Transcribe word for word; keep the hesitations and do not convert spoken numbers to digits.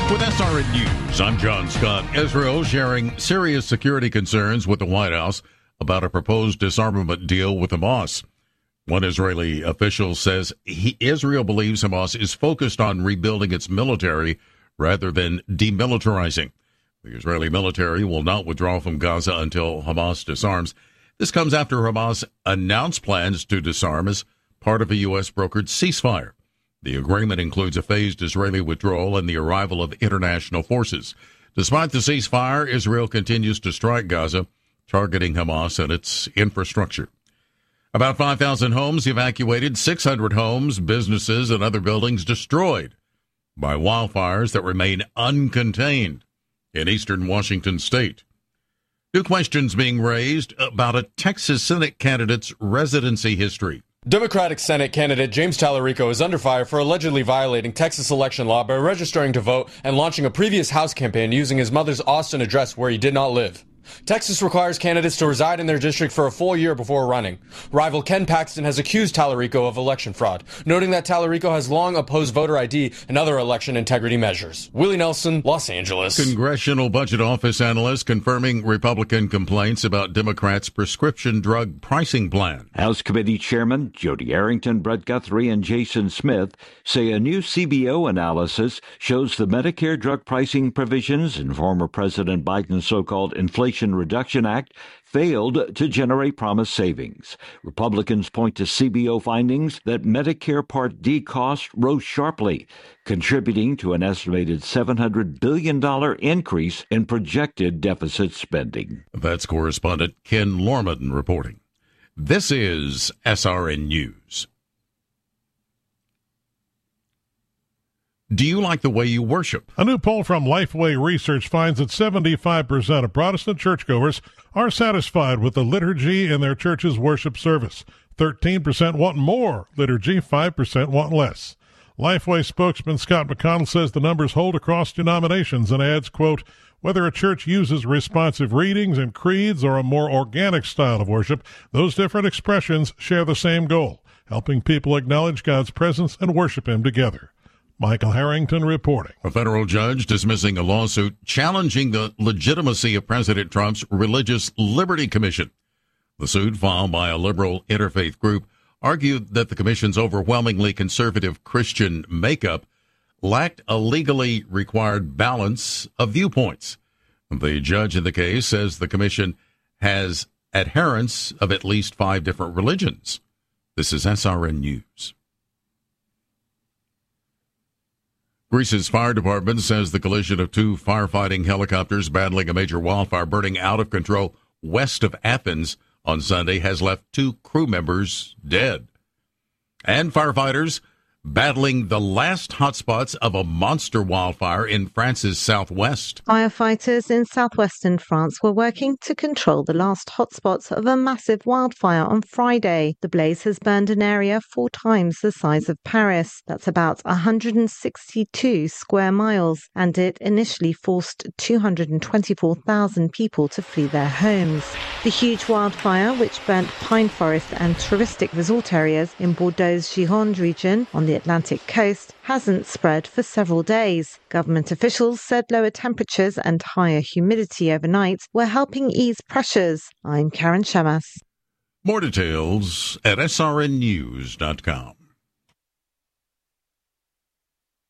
With S R N News, I'm John Scott. Israel sharing serious security concerns with the White House about a proposed disarmament deal with Hamas. One Israeli official says he, Israel believes Hamas is focused on rebuilding its military rather than demilitarizing. The Israeli military will not withdraw from Gaza until Hamas disarms. This comes after Hamas announced plans to disarm as part of a U S brokered ceasefire. The agreement includes a phased Israeli withdrawal and the arrival of international forces. Despite the ceasefire, Israel continues to strike Gaza, targeting Hamas and its infrastructure. About five thousand homes evacuated, six hundred homes, businesses, and other buildings destroyed by wildfires that remain uncontained in eastern Washington state. New questions being raised about a Texas Senate candidate's residency history. Democratic Senate candidate James Tallarico is under fire for allegedly violating Texas election law by registering to vote and launching a previous House campaign using his mother's Austin address where he did not live. Texas requires candidates to reside in their district for a full year before running. Rival Ken Paxton has accused Tallarico of election fraud, noting that Tallarico has long opposed voter I D and other election integrity measures. Willie Nelson, Los Angeles. Congressional Budget Office analyst confirming Republican complaints about Democrats' prescription drug pricing plan. House Committee Chairman Jody Arrington, Brett Guthrie, and Jason Smith say a new C B O analysis shows the Medicare drug pricing provisions in former President Biden's so-called Inflation Reduction Act failed to generate promised savings. Republicans point to C B O findings that Medicare Part D costs rose sharply, contributing to an estimated seven hundred billion dollars increase in projected deficit spending. That's correspondent Ken Lorman reporting. This is S R N News. Do you like the way you worship? A new poll from Lifeway Research finds that seventy-five percent of Protestant churchgoers are satisfied with the liturgy in their church's worship service. thirteen percent want more liturgy, five percent want less. Lifeway spokesman Scott McConnell says the numbers hold across denominations and adds, quote, whether a church uses responsive readings and creeds or a more organic style of worship, those different expressions share the same goal, helping people acknowledge God's presence and worship Him together. Michael Harrington reporting. A federal judge dismissing a lawsuit challenging the legitimacy of President Trump's Religious Liberty Commission. The suit, filed by a liberal interfaith group, argued that the commission's overwhelmingly conservative Christian makeup lacked a legally required balance of viewpoints. The judge in the case says the commission has adherents of at least five different religions. This is S R N News. Greece's fire department says the collision of two firefighting helicopters battling a major wildfire burning out of control west of Athens on Sunday has left two crew members dead. And firefighters battling the last hotspots of a monster wildfire in France's southwest. Firefighters in southwestern France were working to control the last hotspots of a massive wildfire on Friday. The blaze has burned an area four times the size of Paris. That's about one hundred sixty-two square miles, and it initially forced two hundred twenty-four thousand people to flee their homes. The huge wildfire, which burnt pine forest and touristic resort areas in Bordeaux's Gironde region on the Atlantic coast, hasn't spread for several days. Government officials said lower temperatures and higher humidity overnight were helping ease pressures. I'm Karen Shamas. More details at S R N news dot com.